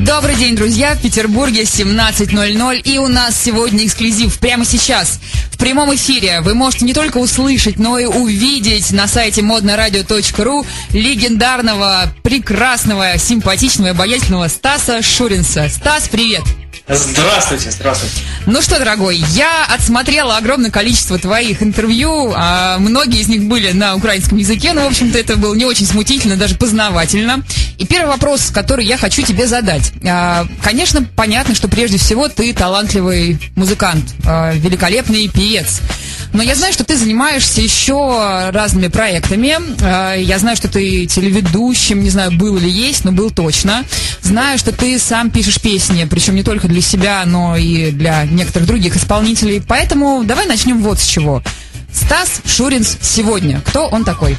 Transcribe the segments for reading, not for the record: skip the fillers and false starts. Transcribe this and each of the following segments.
Добрый день, друзья, в Петербурге 17:00, и у нас сегодня эксклюзив прямо сейчас. В прямом эфире вы можете не только услышать, но и увидеть на сайте modnoradio.ru легендарного, прекрасного, симпатичного и обаятельного Стаса Шуринса. Стас, привет! Здравствуйте, здравствуйте. Ну что, дорогой, я отсмотрела огромное количество твоих интервью, многие из них были на украинском языке, но, в общем-то, это было не очень смутительно, даже познавательно. И первый вопрос, который я хочу тебе задать. Конечно, понятно, что прежде всего ты талантливый музыкант, великолепный певец. Но я знаю, что ты занимаешься еще разными проектами. Я знаю, что ты телеведущим, не знаю, был или есть, но был точно. Знаю, что ты сам пишешь песни, причем не только для себя, но и для некоторых других исполнителей. Поэтому давай начнем вот с чего. Стас Шуринс сегодня. Кто он такой?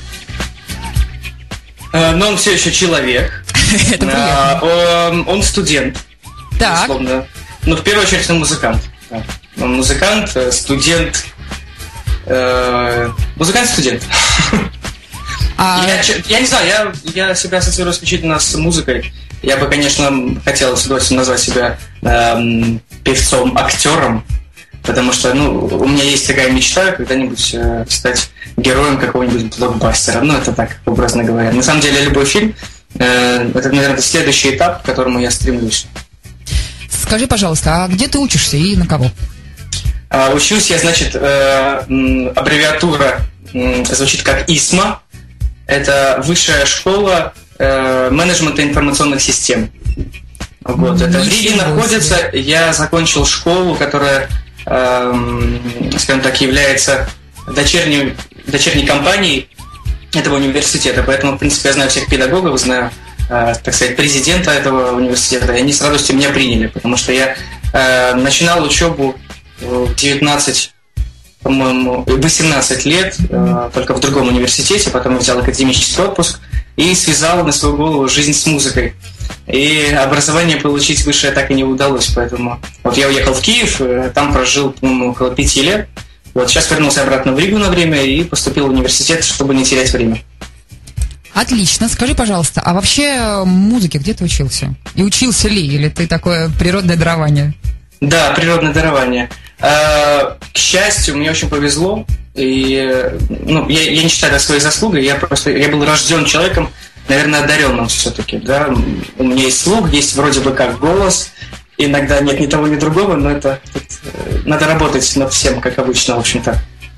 Но он все еще человек. Это приятно. Он студент. Так. Условно. Ну, в первую очередь, он музыкант. Он музыкант, студент. Музыкант-студент. Я не знаю, я себя ассоциирую исключительно с музыкой. Я бы, конечно, хотел с удовольствием назвать себя певцом-актером, потому что, у меня есть такая мечта когда-нибудь стать героем какого-нибудь блокбастера. Это так, образно говоря. На самом деле, любой фильм это, наверное, следующий этап, к которому я стремлюсь. Скажи, пожалуйста, а где ты учишься и на кого? Учусь я, аббревиатура звучит как ИСМА. Это высшая школа менеджмента информационных систем. Вот, это в Риге находится. Я закончил школу, которая, скажем так, является дочерней компанией этого университета. Поэтому, в принципе, я знаю всех педагогов, знаю, так сказать, президента этого университета. И они с радостью меня приняли, потому что я начинал учебу в 18 лет, только в другом университете, потом взял академический отпуск и связал на свою голову жизнь с музыкой. И образование получить высшее так и не удалось, поэтому вот я уехал в Киев, там прожил, по-моему, около 5 лет. Вот сейчас вернулся обратно в Ригу на время и поступил в университет, чтобы не терять время. Отлично. Скажи, пожалуйста, а вообще музыке где ты учился? И учился ли? Или ты такое природное дарование? Да, природное дарование. К счастью, мне очень повезло, и я не считаю это своей заслугой, я был рожден человеком, наверное, одаренным все-таки, да. У меня есть слух, есть вроде бы как голос, иногда нет ни того, ни другого, но это надо работать над всем, как обычно, в общем-то.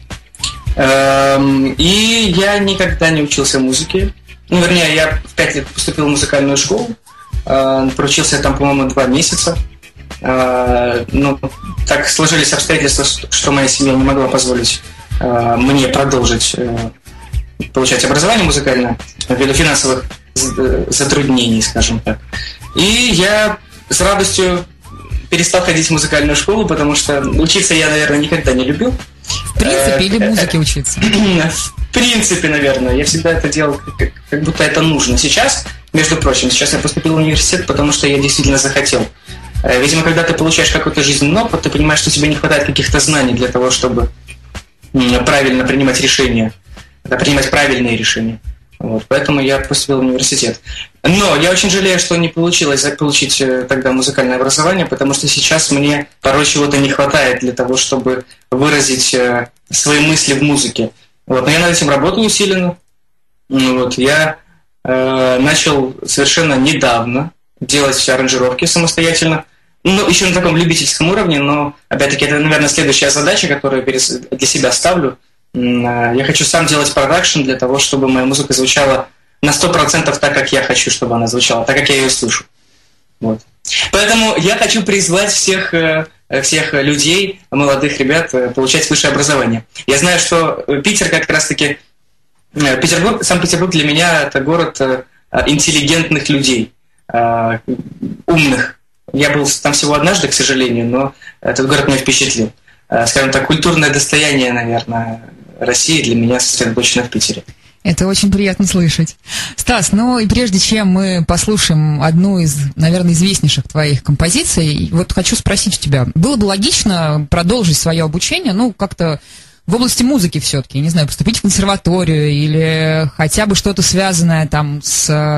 И я никогда не учился музыке. Вернее, я в 5 лет поступил в музыкальную школу, проучился там, по-моему, 2 месяца. Так сложились обстоятельства, что моя семья не могла позволить мне продолжить получать образование музыкальное ввиду финансовых затруднений, скажем так. И я с радостью перестал ходить в музыкальную школу, потому что учиться я, наверное, никогда не любил. В принципе, или музыке учиться? В принципе, наверное. Я всегда это делал, как будто это нужно. Сейчас, между прочим, я поступил в университет, потому что я действительно захотел. Видимо, когда ты получаешь какой-то жизненный опыт, ты понимаешь, что тебе не хватает каких-то знаний для того, чтобы правильно принимать решения, принимать правильные решения. Вот, поэтому я поступил в университет. Но я очень жалею, что не получилось получить тогда музыкальное образование, потому что сейчас мне порой чего-то не хватает для того, чтобы выразить свои мысли в музыке. Вот, но я над этим работаю усиленно. Вот, я начал совершенно недавно делать все аранжировки самостоятельно. Еще на таком любительском уровне, но, опять-таки, это, наверное, следующая задача, которую для себя ставлю. Я хочу сам делать продакшн для того, чтобы моя музыка звучала на 100% так, как я хочу, чтобы она звучала, так, как я ее слышу. Вот. Поэтому я хочу призвать всех людей, молодых ребят, получать высшее образование. Я знаю, что Питер как раз-таки... Санкт-Петербург для меня – это город интеллигентных людей, умных. Я был там всего однажды, к сожалению, но этот город меня впечатлил. Скажем так, культурное достояние, наверное, России для меня сосредоточено в Питере. Это очень приятно слышать. Стас, и прежде чем мы послушаем одну из, наверное, известнейших твоих композиций, вот хочу спросить у тебя, было бы логично продолжить свое обучение, как-то в области музыки все-таки, не знаю, поступить в консерваторию или хотя бы что-то связанное там с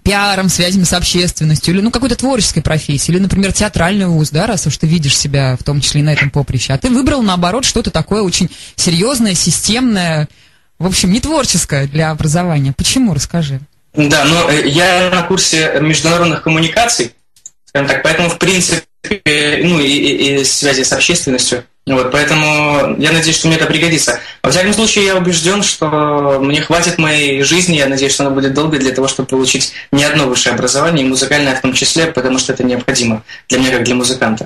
пиаром, связями с общественностью, или, какой-то творческой профессией, или, например, театральный вуз, да, раз уж ты видишь себя, в том числе и на этом поприще, а ты выбрал, наоборот, что-то такое очень серьезное, системное, в общем, не творческое для образования. Почему? Расскажи. Да, я на курсе международных коммуникаций, скажем так, поэтому, в принципе, и связи с общественностью. Поэтому я надеюсь, что мне это пригодится. Во всяком случае, я убежден, что мне хватит моей жизни, я надеюсь, что она будет долгой для того, чтобы получить не одно высшее образование, и музыкальное в том числе, потому что это необходимо для меня, как для музыканта.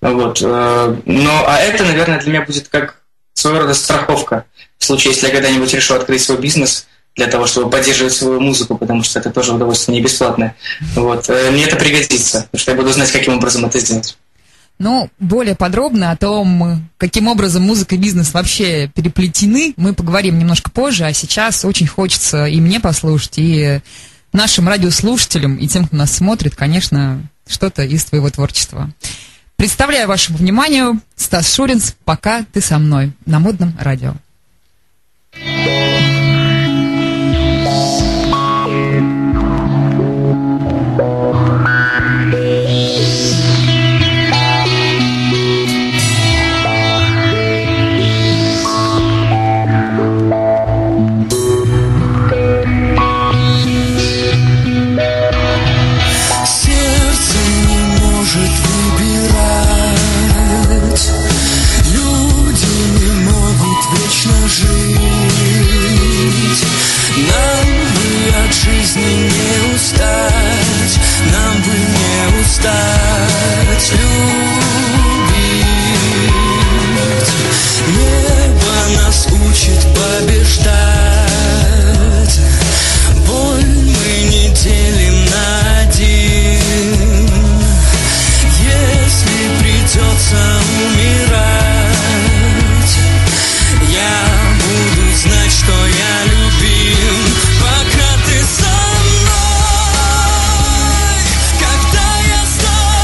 А это, наверное, для меня будет как своего рода страховка в случае, если я когда-нибудь решу открыть свой бизнес, для того, чтобы поддерживать свою музыку, потому что это тоже удовольствие не бесплатное. Мне это пригодится, потому что я буду знать, каким образом это сделать. Более подробно о том, каким образом музыка и бизнес вообще переплетены, мы поговорим немножко позже, а сейчас очень хочется и мне послушать, и нашим радиослушателям, и тем, кто нас смотрит, конечно, что-то из твоего творчества. Представляю вашему вниманию Стас Шуринц «Пока ты со мной» на Модном радио. Когда я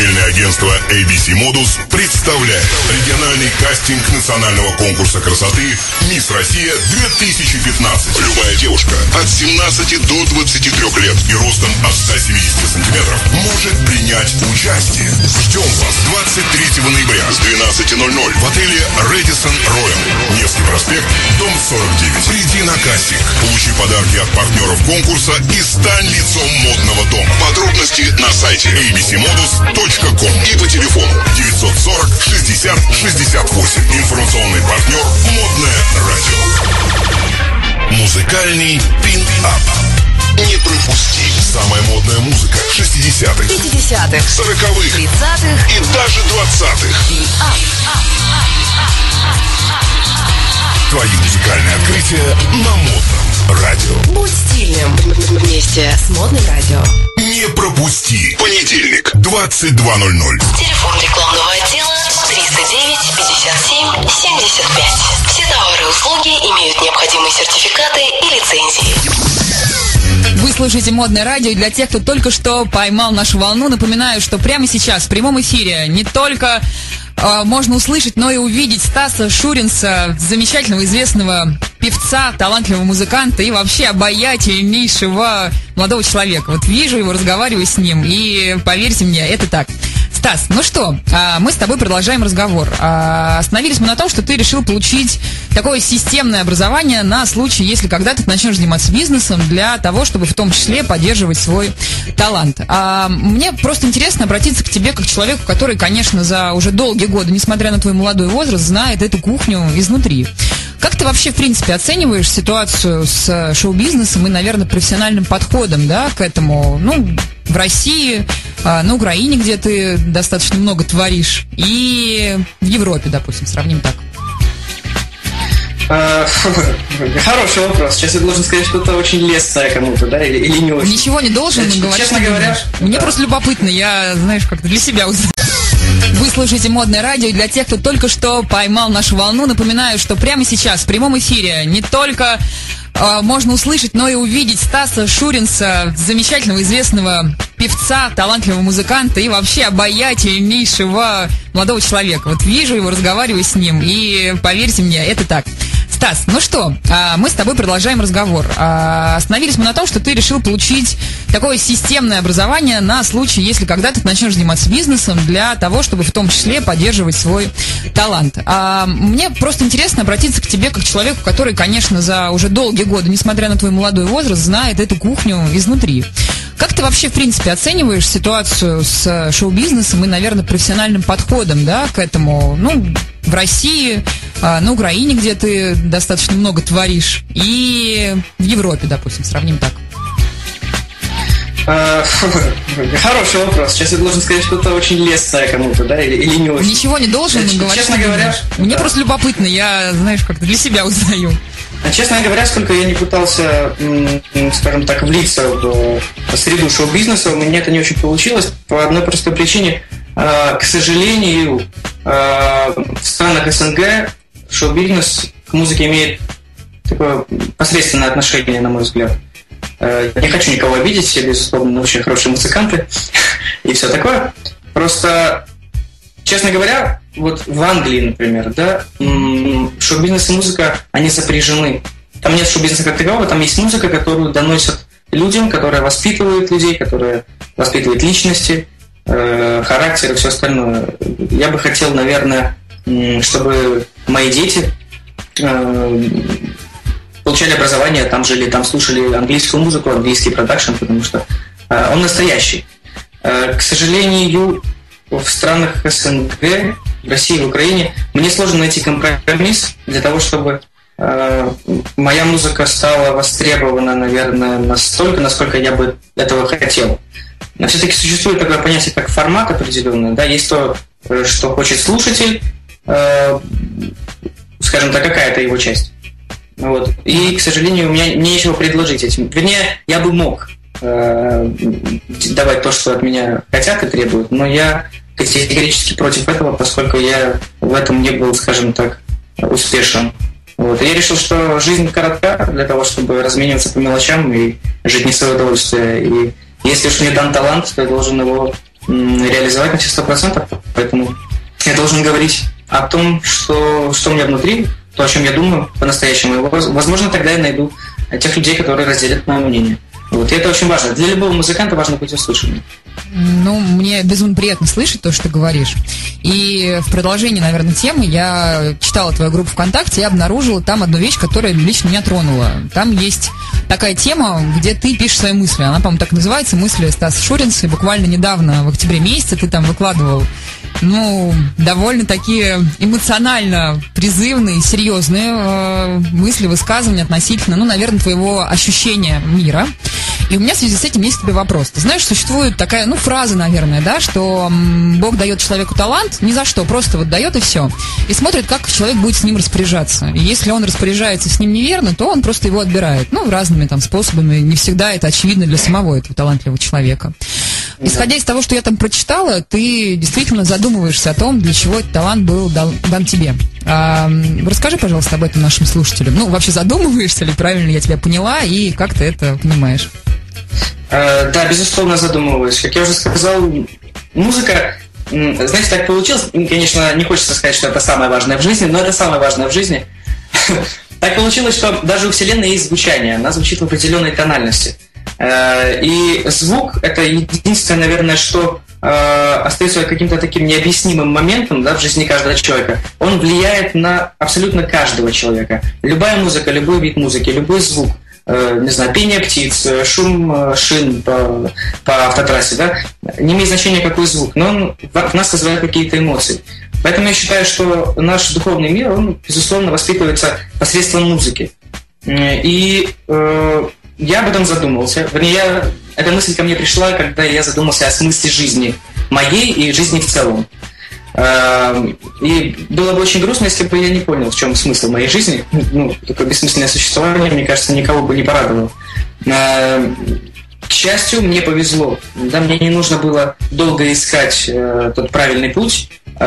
Модельное агентство ABC Modus представляет региональный кастинг национального конкурса красоты «Мисс Россия 2015». Любая девушка от 17 до 23 лет и ростом от 170 сантиметров может принять участие. Ждем вас 23 ноября с 12:00 в отеле Рэдисон Роял, Невский проспект, дом 49. Приди на кастинг, получи подарки от партнеров конкурса и стань лицом модного дома. Подробности на сайте abcmodus.com и по телефону 940 60 68. Информационный партнер «Модное радио». Музыкальный пин-ап. Не пропусти. Самая модная музыка 60-х, 50-х, 40-х, 30-х и даже 20-х. Твои музыкальные открытия на Модном радио. Будь стильным вместе с Модным радио. Не пропусти. Понедельник, 22:00. Телефон рекламного отдела 309 57 75. Все товары и услуги имеют необходимые сертификаты и лицензии. Вы слушаете Модное радио, и для тех, кто только что поймал нашу волну, напоминаю, что прямо сейчас в прямом эфире не только можно услышать, но и увидеть Стаса Шуринса, замечательного, известного певца, талантливого музыканта и вообще обаятельнейшего молодого человека. Вот вижу его, разговариваю с ним, и поверьте мне, это так. Стас, ну что, мы с тобой продолжаем разговор. Остановились мы на том, что ты решил получить такое системное образование на случай, если когда-то ты начнешь заниматься бизнесом, для того, чтобы в том числе поддерживать свой талант. Мне просто интересно обратиться к тебе как к человеку, который, конечно, за уже долгие годы, несмотря на твой молодой возраст, знает эту кухню изнутри. Как ты вообще, в принципе, оцениваешь ситуацию с шоу-бизнесом и, наверное, профессиональным подходом, да, к этому, в России, на Украине, где ты достаточно много творишь, и в Европе, допустим, сравним так? Хороший вопрос. Сейчас я должен сказать что-то очень лестное кому-то, да, или не очень. Ничего не должен говорить. Честно говоря, мне просто любопытно, я, знаешь, как-то для себя узнаю. Вы слушаете Модное радио, и для тех, кто только что поймал нашу волну, напоминаю, что прямо сейчас в прямом эфире не только можно услышать, но и увидеть Стаса Шуринса, замечательного, известного певца, талантливого музыканта и вообще обаятельнейшего молодого человека. Вот вижу его, разговариваю с ним, и поверьте мне, это так. Стас, ну что, мы с тобой продолжаем разговор. Остановились мы на том, что ты решил получить такое системное образование на случай, если когда-то ты начнешь заниматься бизнесом, для того, чтобы в том числе поддерживать свой талант. Мне просто интересно обратиться к тебе как к человеку, который, конечно, за уже долгие годы, несмотря на твой молодой возраст, знает эту кухню изнутри. Как ты вообще, в принципе, оцениваешь ситуацию с шоу-бизнесом и, наверное, профессиональным подходом, да, к этому, в России, на Украине, где ты достаточно много творишь, и в Европе, допустим, сравним так? Хороший вопрос. Сейчас я должен сказать что-то очень лестное кому-то, да, или не очень. Ничего не должен говорить. Честно говоря, мне просто любопытно, я, знаешь, как-то для себя узнаю. Честно говоря, сколько я не пытался, скажем так, влиться в среду шоу-бизнеса, у меня это не очень получилось по одной простой причине. К сожалению, в странах СНГ шоу-бизнес к музыке имеет такое посредственное отношение, на мой взгляд. Не хочу никого обидеть, все, безусловно, очень хорошие музыканты и все такое. Просто, честно говоря, вот в Англии, например, да, шоу-бизнес и музыка, они сопряжены. Там нет шоу-бизнеса как такового, там есть музыка, которую доносят людям, которая воспитывает людей, которая воспитывает личности, характер и все остальное. Я бы хотел, наверное, чтобы мои дети получали образование, там жили, там слушали английскую музыку, английский продакшн, потому что он настоящий. К сожалению, в странах СНГ, в России, в Украине, мне сложно найти компромисс для того, чтобы моя музыка стала востребована, наверное, настолько, насколько я бы этого хотел. Но все-таки существует такое понятие, как формат определенный. Да? Есть то, что хочет слушатель, скажем так, какая-то его часть. Вот. И, к сожалению, мне нечего предложить этим. Вернее, я бы мог давать то, что от меня хотят и требуют, но я категорически против этого, поскольку я в этом не был, скажем так, успешен. Вот. И я решил, что жизнь коротка для того, чтобы размениваться по мелочам и жить не в свое удовольствие. И если уж мне дан талант, то я должен его реализовать на все 100%. Поэтому я должен говорить о том, что у меня внутри, то, о чем я думаю по-настоящему. И, возможно, тогда я найду тех людей, которые разделят мое мнение. Вот, и это очень важно. Для любого музыканта важно быть услышанным. Ну, мне безумно приятно слышать то, что ты говоришь. И в продолжении, наверное, темы я читала твою группу ВКонтакте и обнаружила там одну вещь, которая лично меня тронула. Там есть такая тема, где ты пишешь свои мысли. Она, по-моему, так называется «Мысли Стаса Шуринца». И буквально недавно, в октябре месяце, ты там выкладывал, довольно такие эмоционально призывные, серьезные мысли, высказывания относительно, наверное, твоего ощущения мира. И у меня в связи с этим есть к тебе вопрос. Ты знаешь, существует такая, фраза, наверное, да, что Бог дает человеку талант ни за что, просто вот дает и все. И смотрит, как человек будет с ним распоряжаться. И если он распоряжается с ним неверно, то он просто его отбирает. Разными там способами. Не всегда это очевидно для самого этого талантливого человека. Исходя из того, что я там прочитала, ты действительно задумываешься о том, для чего этот талант был дан тебе. Расскажи, пожалуйста, об этом нашим слушателям. Вообще задумываешься ли, правильно я тебя поняла, и как ты это понимаешь? Да, безусловно, задумываюсь. Как я уже сказал, музыка, знаете, так получилось. Конечно, не хочется сказать, что это самое важное в жизни, но это самое важное в жизни. Так получилось, что даже у Вселенной есть звучание. Она звучит в определенной тональности. И звук – это единственное, наверное, что остается каким-то таким необъяснимым моментом, да, в жизни каждого человека. Он влияет на абсолютно каждого человека. Любая музыка, любой вид музыки, любой звук, не знаю, пение птиц, шум шин по автотрассе, да, не имеет значения, какой звук, но он в нас вызывает какие-то эмоции. Поэтому я считаю, что наш духовный мир, он, безусловно, воспитывается посредством музыки. И я об этом задумался. Вернее, эта мысль ко мне пришла, когда я задумался о смысле жизни моей и жизни в целом. И было бы очень грустно, если бы я не понял, в чем смысл моей жизни. Такое бессмысленное существование, мне кажется, никого бы не порадовало. К счастью, мне повезло. Да, мне не нужно было долго искать тот правильный путь.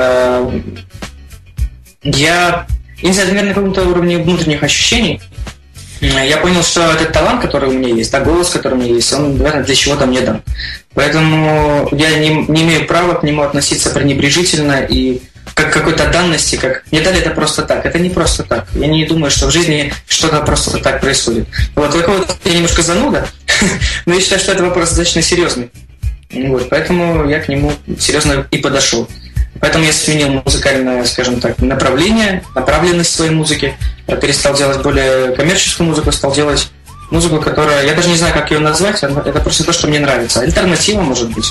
Я не знаю, наверное, на каком-то уровне внутренних ощущений я понял, что этот талант, который у меня есть, голос, который у меня есть, он, наверное, для чего-то мне дан. Поэтому я не имею права к нему относиться пренебрежительно и как к какой-то данности, как мне дали это просто так. Это не просто так. Я не думаю, что в жизни что-то просто так происходит. Я немножко зануда, но я считаю, что это вопрос достаточно серьезный. Поэтому я к нему серьезно и подошел. Поэтому я сменил музыкальное, скажем так, направленность своей музыки. Я перестал делать более коммерческую музыку, стал делать музыку, которая... Я даже не знаю, как ее назвать, это просто то, что мне нравится. Альтернатива, может быть.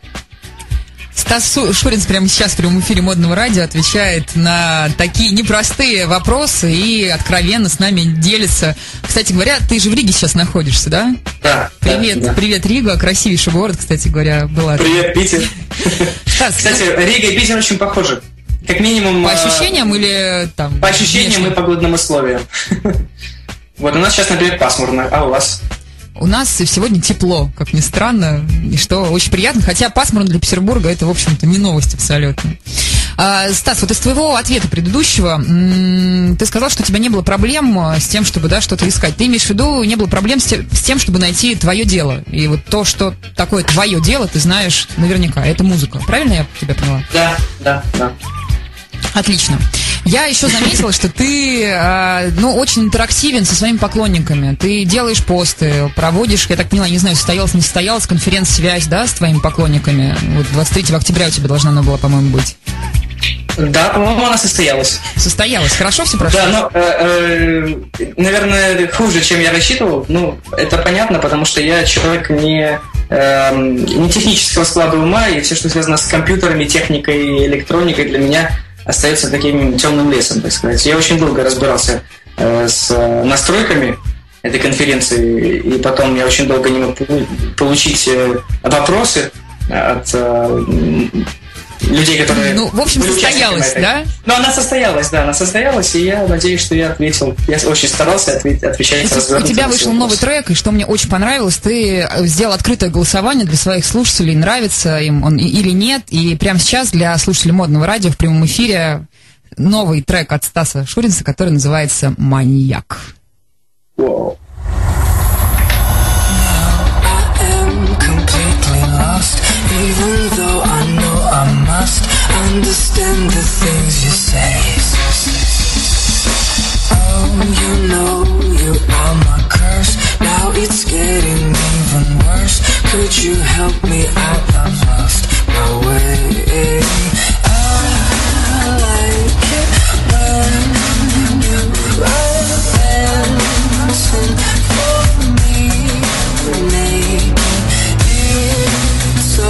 Стас Шуринц прямо сейчас в прямом эфире Модного радио отвечает на такие непростые вопросы и откровенно с нами делится. Кстати говоря, ты же в Риге сейчас находишься, да? Да. Привет, да. Привет, Рига, красивейший город, кстати говоря, была. Привет, Питер. Стас, кстати, Рига и Питер очень похожи. Как минимум... По ощущениям или там... По ощущениям и погодным условиям. У нас сейчас, например, пасмурно, а у вас? У нас сегодня тепло, как ни странно, и что очень приятно, хотя пасмурно для Петербурга это, в общем-то, не новость абсолютно. Стас, из твоего ответа предыдущего, ты сказал, что у тебя не было проблем с тем, чтобы что-то искать. Ты имеешь в виду, не было проблем с тем, чтобы найти твое дело. И то, что такое твое дело, ты знаешь наверняка, это музыка. Правильно я тебя поняла? Да. Отлично. Я еще заметила, что ты очень интерактивен со своими поклонниками. Ты делаешь посты, проводишь, я так поняла, не знаю, состоялась, не состоялась конференц-связь, да, с твоими поклонниками. 23 октября у тебя должна она была, по-моему, быть. Да, по-моему, она состоялась. Состоялась. Хорошо все прошло? Да, но, наверное, хуже, чем я рассчитывал. Это понятно, потому что я человек не технического склада ума, и все, что связано с компьютерами, техникой, электроникой, для меня остается таким темным лесом, так сказать. Я очень долго разбирался с настройками этой конференции, и потом я очень долго не мог получить вопросы от людей, которые... в общем, состоялась, да? Она состоялась, и я надеюсь, что я ответил. Я очень старался отвечать. У тебя вышел новый трек, и что мне очень понравилось, ты сделал открытое голосование для своих слушателей, нравится им он или нет, и прямо сейчас для слушателей Модного радио в прямом эфире новый трек от Стаса Шуринца, который называется «Маньяк». Wow. Even though understand the things you say. Oh, you know you are my curse. Now it's getting even worse. Could you help me out? I've lost my way. I like it when you are dancing for me, naked. It's so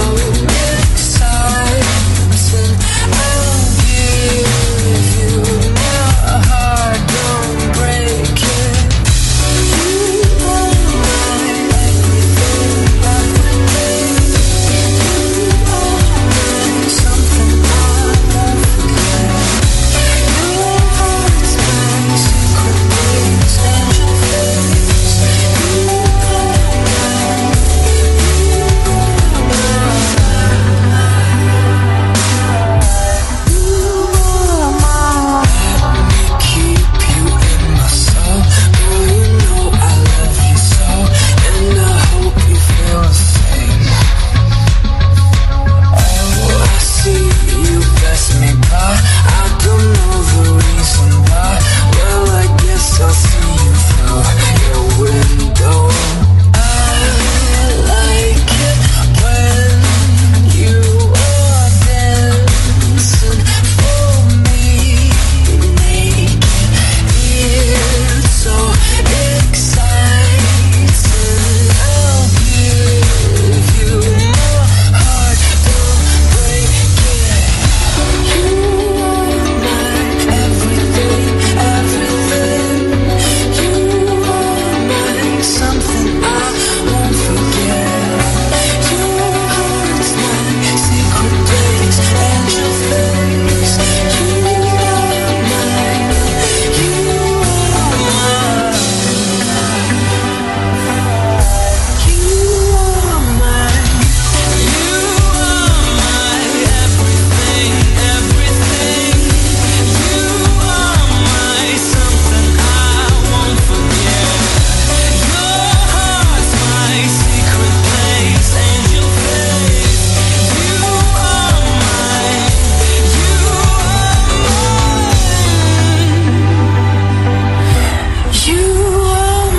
exciting. I'll give you my heart, don't break it. You are my everything, everything. You are my something I won't forget. Your heart's my secret place, angel face. You are my, let me keep you in my soul. Girl, you know I love you so, and I hope you feel the same. Oh, I see you pass me by. I don't know the reason why. Well, I guess I'll see you through your window. I like it when you are dancing for me, naked. It's so exciting. I'll give you my heart, don't break it. You are my everything, everything. You are my something I won't forget. Your heart's my secret place, angel face. You are mine, you are mine. You are mine, you are my everything, everything. You are my something I won't forget. Your heart's my secret place, angel face. You are mine, you are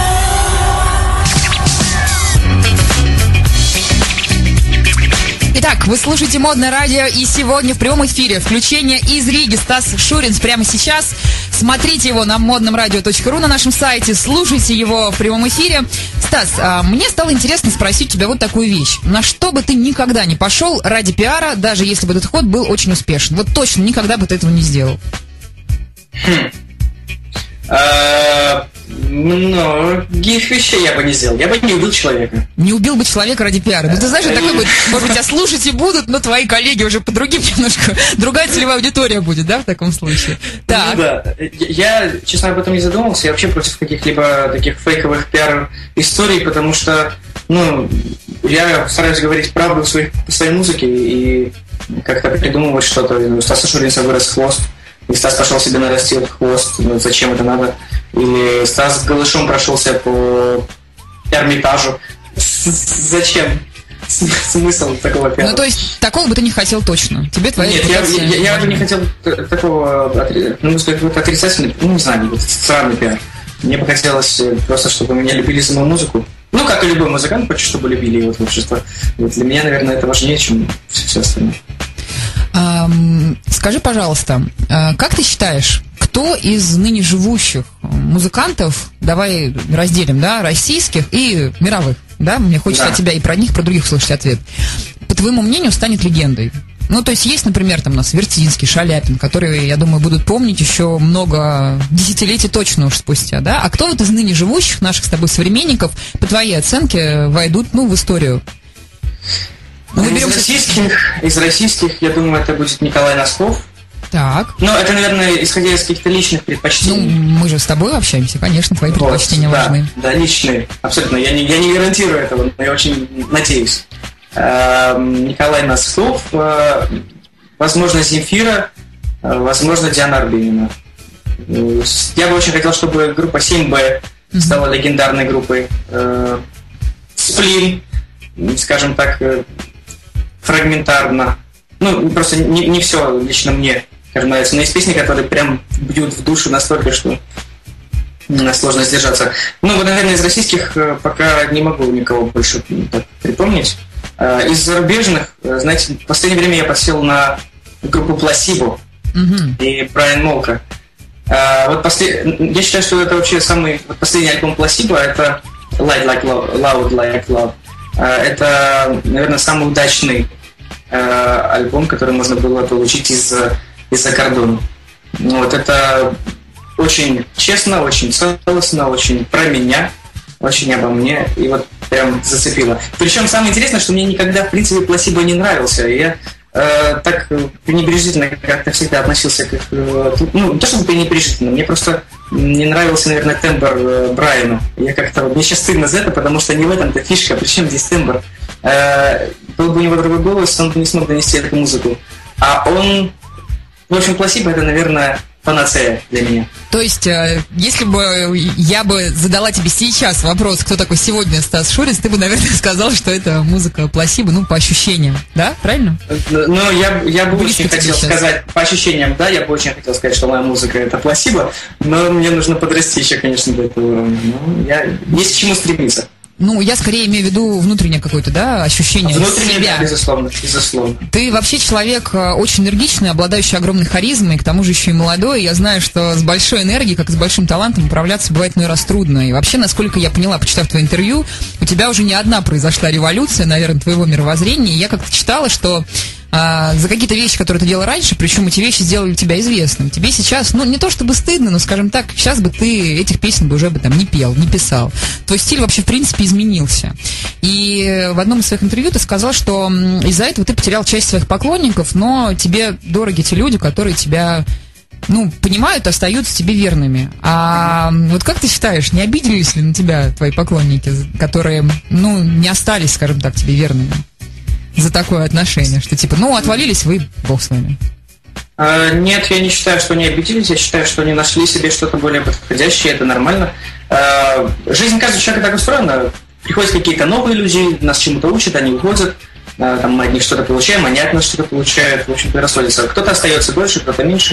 mine. Итак, вы слушаете «Модное радио», и сегодня в прямом эфире включение из Риги. Стас Шуринц прямо сейчас. Смотрите его на модномрадио.ру на нашем сайте, слушайте его в прямом эфире. Стас, мне стало интересно спросить тебя вот такую вещь. На что бы ты никогда не пошел ради пиара, даже если бы этот ход был очень успешен? Вот точно никогда бы ты этого не сделал. Других вещей я бы не сделал. Я бы не убил человека. Не убил бы человека ради пиара. Ну, ты знаешь, такой будет, может быть, тебя слушать и будут, но твои коллеги уже по другим немножко, другая целевая аудитория будет, да, в таком случае? Так. Ну да. Я, честно, об этом не задумывался. Я вообще против каких-либо таких фейковых пиар-историй, потому что, я стараюсь говорить правду в своей музыке и как-то придумывать что-то. У Стаса Шуринца вырос хвост, и Стас пошел себе нарастил хвост. Зачем это надо? Или Стас голышом прошелся по Эрмитажу. Зачем? Смысл такого пиара? Ну, то есть, такого бы ты не хотел точно? Тебе твоя Нет, я бы не хотел такого, отрицательного, не знаю, странный пиар. Мне бы хотелось просто, чтобы меня любили за мою музыку. Как и любой музыкант, хочет, чтобы любили его творчество. Для меня, наверное, это важнее, чем все остальное. Скажи, пожалуйста, как ты считаешь, кто из ныне живущих музыкантов, давай разделим, да, российских и мировых, да, мне хочется от тебя и про них, и про других услышать ответ, по твоему мнению, станет легендой? То есть, например, там у нас Вертинский, Шаляпин, которые, я думаю, будут помнить еще много десятилетий точно уж спустя, да? А кто вот из ныне живущих наших с тобой современников, по твоей оценке, войдут, в историю? Из российских, я думаю, это будет Николай Носков. Так. Это, наверное, исходя из каких-то личных предпочтений. Мы же с тобой общаемся, конечно, твои предпочтения важны. Да, личные, абсолютно. Я не гарантирую этого, но я очень надеюсь. Николай Носков, возможно, Земфира, возможно, Диана Арбенина. Я бы очень хотел, чтобы группа 7Б стала легендарной группой. Сплин, скажем так, фрагментарно. Ну, просто не все лично мне, скажем, нравится. Но есть песни, которые прям бьют в душу настолько, что сложно сдержаться. Ну, вот, наверное, из российских пока не могу никого больше так припомнить. Из зарубежных, знаете, в последнее время я подсел на группу Placebo и Брайан Молка. Я считаю, что это вообще самый последний альбом Placebo, это Light Like Loud Like Love. Это, наверное, самый удачный альбом, который можно было получить из-за кордона. Вот это очень честно, очень целостно, очень про меня, очень обо мне, и вот прям зацепило. Причем самое интересное, что мне никогда, в принципе, Placebo не нравился, и я так пренебрежительно как-то всегда относился к их... Ну, не то чтобы пренебрежительно, мне просто не нравился, наверное, тембр Брайана. Мне сейчас стыдно за это, потому что не в этом-то фишка, причем здесь тембр. Был бы у него другой голос, он бы не смог донести эту музыку. А он... В общем, Placebo — это, наверное, панацея для меня. То есть, если бы я бы задала тебе сейчас вопрос, кто такой сегодня Стас Шурин, ты бы, наверное, сказал, что это музыка Placebo, ну, по ощущениям, да? Правильно? Ну, я бы Близко очень хотел сейчас сказать, по ощущениям, да, я бы очень хотел сказать, что моя музыка — это Placebo, но мне нужно подрасти еще, конечно, до этого уровня. Есть к чему стремиться. Ну, я скорее имею в виду внутреннее какое-то, да, ощущение себя. Да, безусловно. Ты вообще человек очень энергичный, обладающий огромной харизмой, к тому же еще и молодой. Я знаю, что с большой энергией, как и с большим талантом, управляться бывает иной раз трудно. И вообще, насколько я поняла, почитав твое интервью, у тебя уже не одна произошла революция, наверное, твоего мировоззрения. И я как-то читала, что за какие-то вещи, которые ты делал раньше, причем эти вещи сделали тебя известным. Тебе сейчас, ну, не то чтобы стыдно, но, скажем так, сейчас бы ты этих песен бы уже бы там не пел, не писал. Твой стиль вообще, в принципе, изменился. И в одном из своих интервью ты сказал, что из-за этого ты потерял часть своих поклонников, но тебе дороги те люди, которые тебя, ну, понимают, остаются тебе верными. А вот как ты считаешь, не обиделись ли на тебя твои поклонники, которые, ну, не остались, скажем так, тебе верными? За такое отношение, что типа, ну, отвалились вы, бог с вами. Нет, я не считаю, что они обиделись, я считаю, что они нашли себе что-то более подходящее, это нормально. Жизнь каждого человека так устроена, приходят какие-то новые люди, нас чему-то учат, они уходят, там мы от них что-то получаем, они от нас что-то получают, в общем-то, расходятся. Кто-то остается больше, кто-то меньше.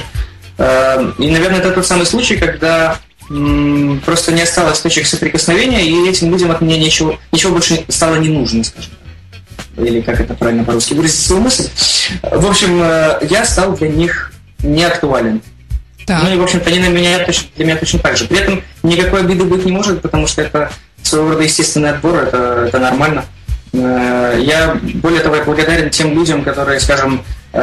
И, наверное, это тот самый случай, когда просто не осталось точек соприкосновения, и этим людям от меня ничего больше стало не нужно, скажем так. Или как это правильно по-русски выразить свою мысль. В общем, я стал для них не актуален. Так. Ну и, в общем-то, они для меня точно так же. При этом никакой обиды быть не может, потому что это своего рода естественный отбор, это нормально. Я, более того, благодарен тем людям, которые, скажем,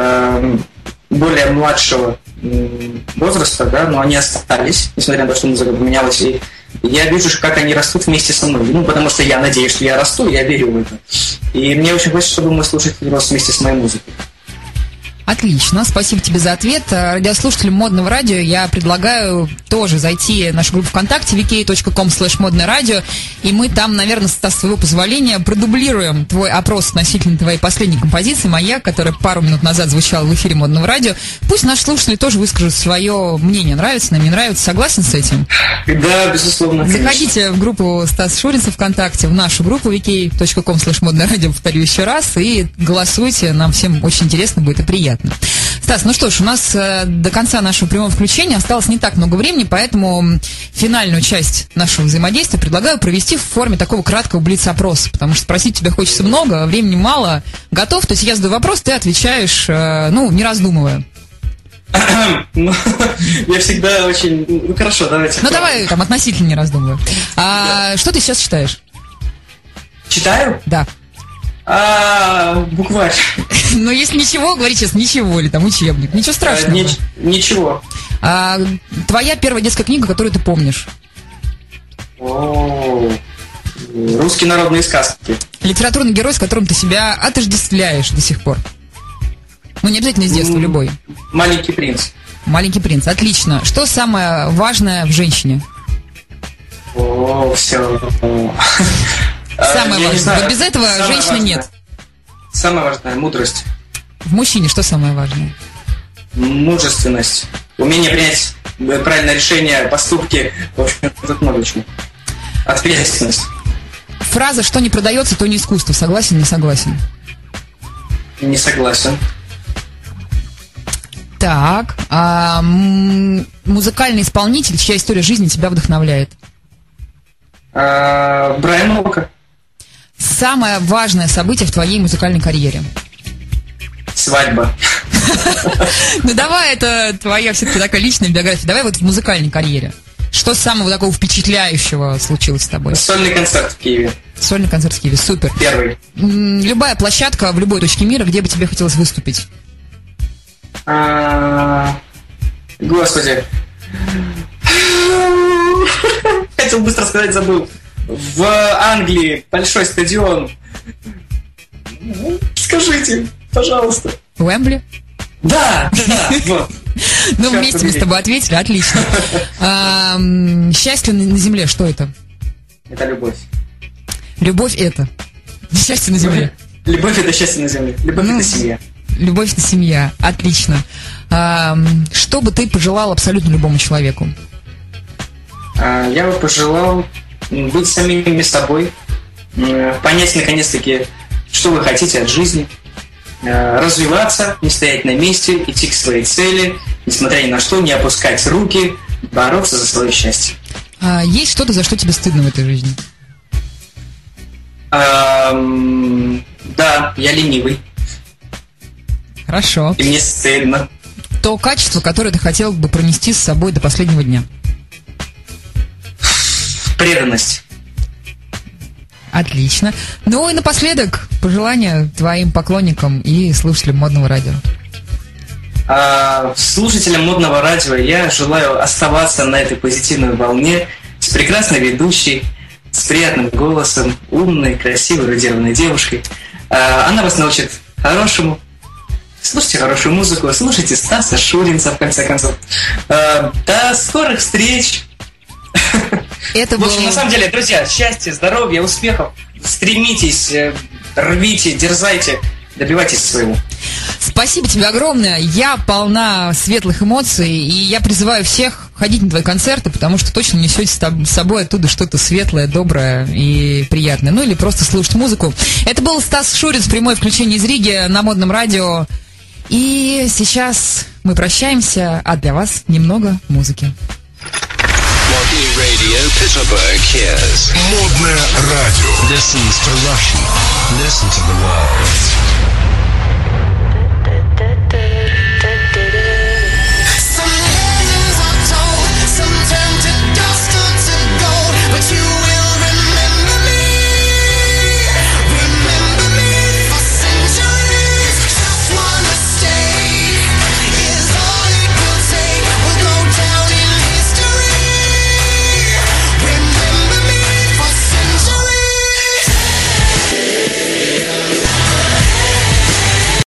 более младшего возраста, да, но они остались, несмотря на то, что музыка поменялась, и я вижу, как они растут вместе со мной. Ну, потому что я надеюсь, что я расту, я верю в это. И мне очень хочется, чтобы мой слушатель рос вместе с моей музыкой. Отлично, спасибо тебе за ответ. Радиослушателям Модного радио я предлагаю тоже зайти в нашу группу ВКонтакте vk.com/модное-радио, и мы там, наверное, с твоего позволения продублируем твой опрос относительно твоей последней композиции «Маяк», которая пару минут назад звучала в эфире Модного радио. Пусть наши слушатели тоже выскажут свое мнение, нравится нам, не нравится, согласен с этим? Да, безусловно. Заходите в группу Стас Шуринцев ВКонтакте, в нашу группу vk.com/модное-радио, повторю еще раз, и голосуйте, нам всем очень интересно будет и приятно. Стас, ну что ж, у нас до конца нашего прямого включения осталось не так много времени, поэтому финальную часть нашего взаимодействия предлагаю провести в форме такого краткого блиц-опроса, потому что спросить тебя хочется много, времени мало. Готов? То есть я задаю вопрос, ты отвечаешь, ну, не раздумывая. Я всегда очень... Ну, хорошо, давайте. Ну, давай, там, относительно не раздумывая. Что ты сейчас читаешь? Читаю? Да. Букварь. Ну, если ничего, говори честно, ничего, или там учебник, ничего страшного. Ничего. Твоя первая детская книга, которую ты помнишь? Русские народные сказки. Литературный герой, с которым ты себя отождествляешь до сих пор. Ну, не обязательно из детства, любой. Маленький принц. Маленький принц, отлично. Что самое важное в женщине? Все. Самое важное. Вот без этого женщины нет. Самое важное – мудрость. В мужчине что самое важное? Мужественность. Умение принять правильное решение, поступки. В общем, тут много чего. Ответственность. Фраза «что не продается, то не искусство». Согласен, не согласен? Не согласен. Так, музыкальный исполнитель, чья история жизни тебя вдохновляет? Брайан Молка. Самое важное событие в твоей музыкальной карьере? Свадьба. Ну давай, это твоя все-таки такая личная биография. Давай вот в музыкальной карьере. Что самого такого впечатляющего случилось с тобой? Сольный концерт в Киеве. Сольный концерт в Киеве, супер. Первый. Любая площадка в любой точке мира, где бы тебе хотелось выступить? Господи. Хотел быстро сказать, забыл. В Англии большой стадион. Скажите, пожалуйста. Уэмбли? Да, вот. Ну, вместе мы с тобой ответили, отлично. Счастье на земле, что это? Это любовь. Любовь это. Счастье на земле. Любовь это счастье на земле. Любовь это семья. Любовь это семья, отлично. Что бы ты пожелал абсолютно любому человеку? Я бы пожелал быть самими собой, понять наконец-таки, что вы хотите от жизни, развиваться, не стоять на месте, идти к своей цели, несмотря ни на что, не опускать руки, бороться за свое счастье. Есть что-то, за что тебе стыдно в этой жизни? Да, я ленивый. Хорошо. И мне стыдно. То качество, которое ты хотел бы пронести с собой до последнего дня? Преданность. Отлично. Ну и напоследок, пожелания твоим поклонникам и слушателям Модного радио. Слушателям Модного радио я желаю оставаться на этой позитивной волне с прекрасной ведущей, с приятным голосом, умной, красивой, эрудированной девушкой. Она вас научит хорошему. Слушайте хорошую музыку, слушайте Стаса Шуринца, в конце концов. До скорых встреч! Это В общем, на самом деле, друзья, счастья, здоровья, успехов. Стремитесь, рвите, дерзайте, добивайтесь своего. Спасибо тебе огромное. Я полна светлых эмоций, и я призываю всех ходить на твои концерты, потому что точно несете с собой оттуда что-то светлое, доброе и приятное. Ну или просто слушать музыку. Это был Стас Шуринц, прямое включение из Риги на Модном радио. И сейчас мы прощаемся, а для вас немного музыки. Модное радио. Listens to Russian. Listen to the world.